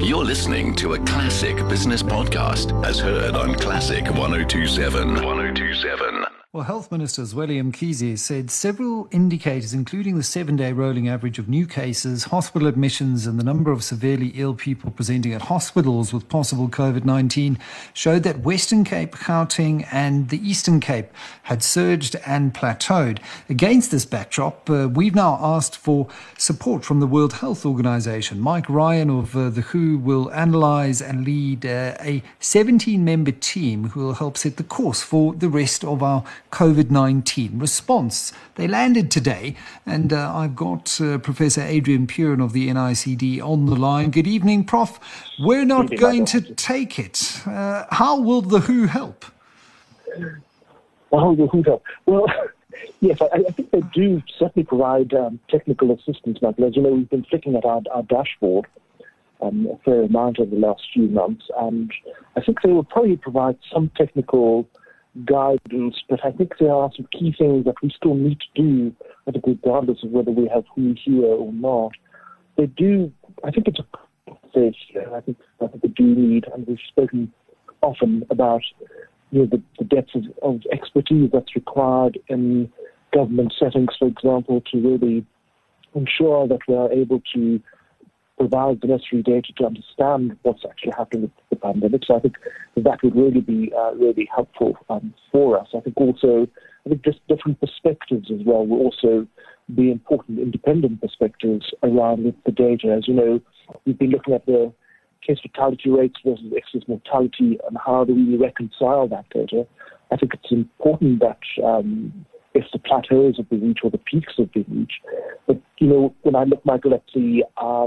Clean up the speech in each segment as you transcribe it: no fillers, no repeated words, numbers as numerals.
You're listening to a Classic Business Podcast as heard on Classic 1027. 1027. Well, Health Minister Zweli Mkhize said several indicators, including the 7-day rolling average of new cases, hospital admissions and the number of severely ill people presenting at hospitals with possible COVID-19, showed that Western Cape, Gauteng and the Eastern Cape had surged and plateaued. Against this backdrop, we've now asked for support from the World Health Organization. Mike Ryan of the WHO will analyse and lead a 17-member team who will help set the course for the rest of our COVID-19 response. They landed today, and I've got Professor Adrian Puren of the NICD on the line. Good evening, Prof. We're not going to take it. How will the WHO help? How will the WHO help? Well, yes, I think they do certainly provide technical assistance, Michael. As you know, we've been looking at our dashboard a fair amount over the last few months, and I think they will probably provide some technical guidance, but I think there are some key things that we still need to do, I think, regardless of whether we have WHO here or not. They do, I think it's a stage here. I think they do need, and we've spoken often about the depth of expertise that's required in government settings, for example, to really ensure that we are able to provide the necessary data to understand what's actually happening with the pandemic. So I think that would really be really helpful for us. I think just different perspectives as well will also be important, independent perspectives around the data. As you know, we've been looking at the case fatality rates versus excess mortality and how do we reconcile that data. I think it's important that if the plateaus have been reached or the peaks have been reached. But, when I look, Michael, at the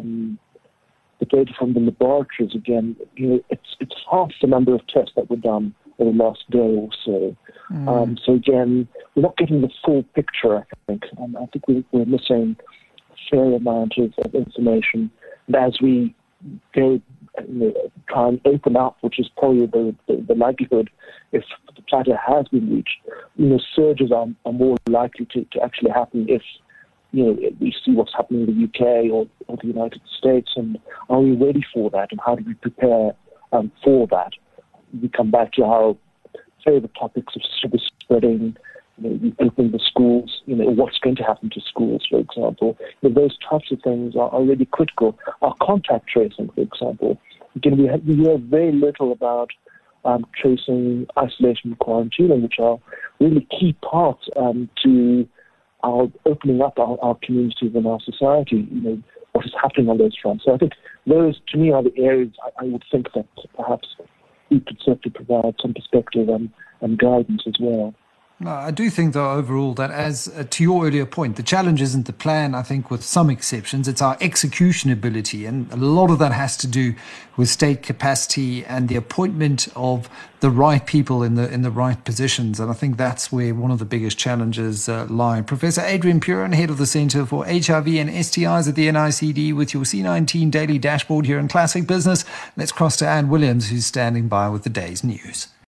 data from the laboratories, again, it's half the number of tests that were done in the last day or so. So again, we're not getting the full picture, I think. I think we're missing a fair amount of information. And as we go try and open up, which is probably the likelihood if the plateau has been reached, surges are more likely to actually happen if we see what's happening in the UK or the United States, and are we ready for that, and how do we prepare for that? We come back to our favorite topics of super spreading, reopening the schools, what's going to happen to schools, for example. Those types of things are really critical. Our contact tracing, for example. Again, we hear very little about tracing, isolation, quarantining, which are really key parts to our opening up our communities and our society, what is happening on those fronts. So I think those, to me, are the areas I would think that perhaps we could certainly provide some perspective and guidance as well. I do think, though, overall, that as to your earlier point, the challenge isn't the plan, I think, with some exceptions. It's our execution ability. And a lot of that has to do with state capacity and the appointment of the right people in the right positions. And I think that's where one of the biggest challenges lie. Professor Adrian Puren, head of the Centre for HIV and STIs at the NICD, with your C19 Daily Dashboard here in Classic Business. Let's cross to Anne Williams, who's standing by with the day's news.